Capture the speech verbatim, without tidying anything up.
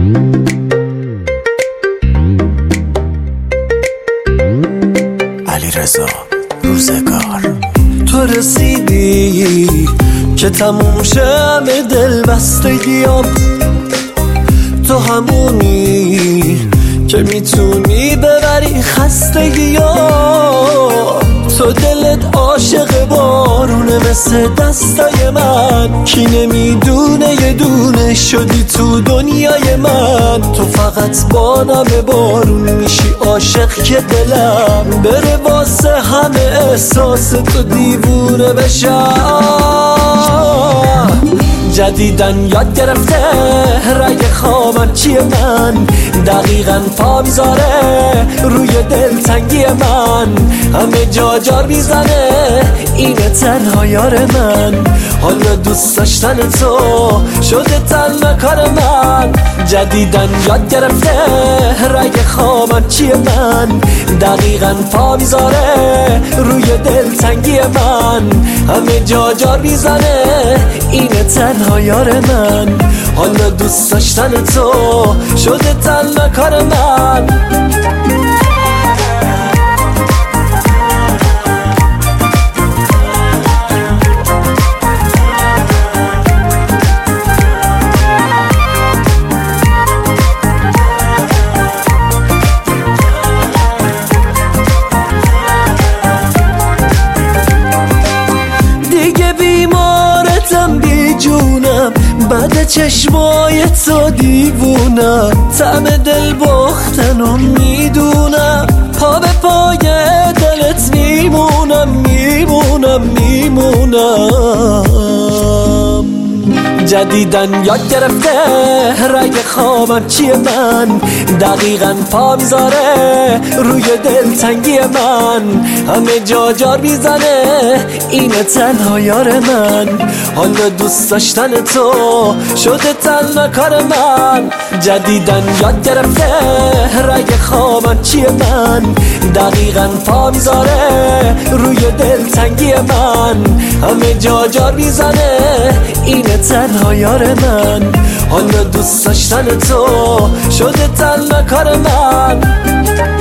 علیرضا روزگار. تو رسیدی که تموم شه همه دل بستگیام، تو همونی که میتونی ببری خستگیام. تو دلت عاشق بارونه مثل دستای من، کی نمیدونه یه دونه شدی تو دنیای من. تو فقط با نم بارون میشی عاشق که دلم بره واسه همه احساس تو دیوونه بشم. جدیدن یاد گرفته رگ خوابم چیه من، دقیقاً پا میذاره روی دلتنگی من. همه جا جار میزنه اینه تنها یار من، حالا دوست داشتن تو شده تنها کار من. جدیدن یاد گرفته رگ خوابم چیه من، دقیقاً پا میذاره روی دلتنگی من. همه جا جار میزنه اینه تنها یار من، حالا دوست داشتن تو شده تنها کار من. بعد چشمای تو دیوونم، طعم دل باختنو میدونم. پا به پای دلت میمونم میمونم میمونم. جدیدن یاد گرفته رگ خوابم چیه من، دقیقاً پا میذاره روی دلتنگی من. همه جا جار میزنه اینه تنها یار من، حالا دوست داشتن تو شده تنها کار من. جدیدن یاد گرفته رگ خوابم چیه من، دقیقاً پا میذاره روی دلتنگی من. همه جا جار میزنه اینه تنها یار من، حالا دوست داشتن تو شده تنها کار من.